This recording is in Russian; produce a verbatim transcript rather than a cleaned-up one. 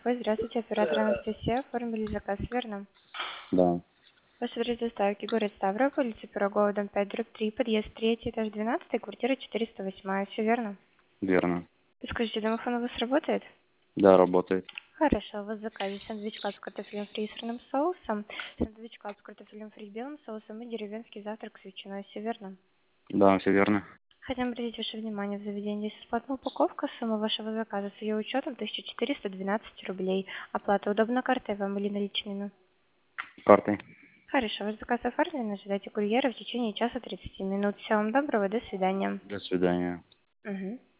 Ой, здравствуйте, оператор Анастасия. Оформили заказ, верно? Да, Ваш адрес доставки город Ставрополь, улица Пирогова, дом пять, дробь три, подъезд три, этаж двенадцать, квартира четыреста восемь. Все верно? верно. Скажите, домофон у вас работает? Да, работает. Хорошо, у вас в заказе сэндвичка с картофелем фри и сырным соусом, сэндвичка с картофелем фри с белым соусом и деревенский завтрак с ветчиной. Все верно? Да, все верно. Хотим обратить ваше внимание, в заведении есть бесплатная упаковка. Сумма вашего заказа с ее учетом тысяча четыреста двенадцать рублей. Оплата удобна картой вам или наличными? Картой. Хорошо, ваш заказ оформлен. Ожидайте курьера в течение часа тридцати минут. Всего вам доброго, до свидания. До свидания. Мгм.